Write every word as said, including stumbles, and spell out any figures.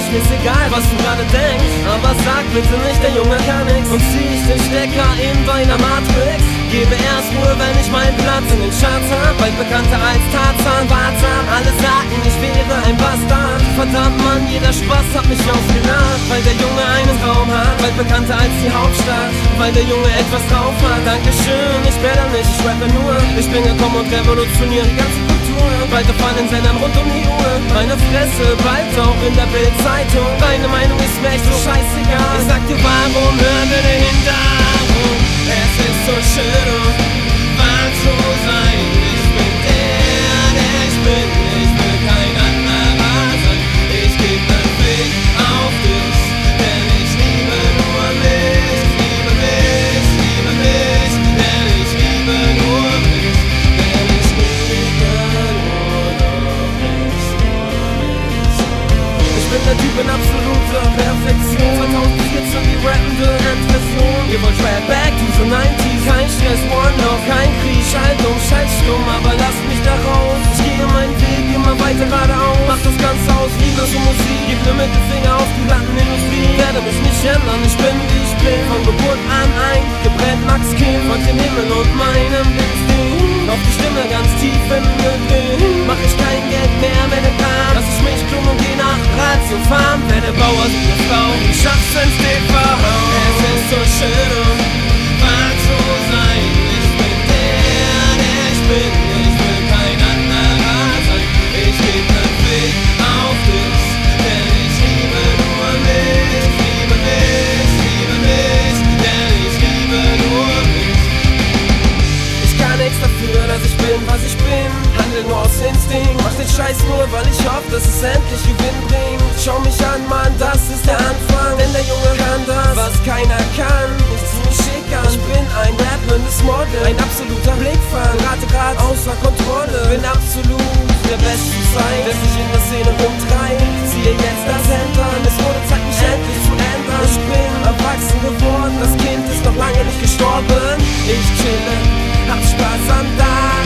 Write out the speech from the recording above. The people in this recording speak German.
mir's egal, was du gerade denkst. Aber sag bitte nicht, der Junge kann nix. Und zieh ich den Stecker in deiner Matrix. Gebe erst Ruhe, wenn ich meinen Platz in den Charts hab. Bald bekannter als Tarzan, Warzam. Alle sagen, ich wäre ein Bastard. Verdammt Mann, jeder Spaß hat mich aufgelacht. Weil der Junge einen Traum hat, bald bekannter als die Hauptstadt. Weil der Junge etwas drauf hat. Dankeschön, ich werde nicht, ich rappe nur. Ich bin gekommen und revolutioniere die ganze Kultur. Bald auf allen Sendern rund um die Uhr. Meine Fresse, bald auch in der Bild-Zeitung. Deine Meinung ist mir echt so scheißegal. Ich sag dir, warum hören wir den Hintergrund? Es ist so schön und wahr zu sein. Ich bin der, der ich bin. Ich will kein anderer sein. Ich geb nen Fick auf dich, denn ich liebe nur mich. Liebe mich, liebe mich, denn ich liebe nur mich. Denn ich liebe nur noch mich, nur mich. Ich bin der Typ in absoluter Perfektion. zwanzig vierzehn die rappende Endversion. Ihr wollt Rap back to the nineties. Kein Stress, One Love, kein Krieg. Schalt um, schalt stumm, aber lasst mich da raus. Ich gehe meinen Weg immer weiter geradeaus. Mach das Ganze aus Liebe zur Musik. Gib ne Mittelfinger auf die Plattenindustrie. Werde mich nicht ändern, ich bin wie ich bin. Von Geburt an ein gebrennt Max Kind. Von dem Himmel und meinem Instinkt. Auf die Stimme ganz tief in mir drin. Mach ich kein Geld mehr, werde klar. Lass ich mich klummen und geh nach Ratio fahren. Werde Bauer, wie eine Frau. Ich schaff's ins D V. Es ist so schön und wahr zu sein. Ich bin der, der ich bin. Ich will kein anderer sein. Ich geb nen Fick auf dich, denn ich liebe nur mich. Liebe mich, liebe mich, denn ich liebe nur mich. Ich kann nichts dafür, dass ich bin, was ich bin. Handel nur aus Instinkt. Mach den Scheiß nur, weil ich hoffe, dass es endlich Gewinn bringt. Schau mich an, Mann, das ist der Anfang. Denn der Junge kann das, was keiner kann. Ich zieh mich schick an. Ich bin ein rappendes Model. Ein absoluter Blickfang. Rate grad außer Kontrolle. Bin absolut der besten Zeit, der sich in der Szene rumtreibt. Ziehe jetzt das Hemd. Es wurde Zeit, mich endlich zu ändern. Ich bin erwachsen geworden. Das Kind ist noch lange nicht gestorben. Ich chille, hab Spaß am Tag.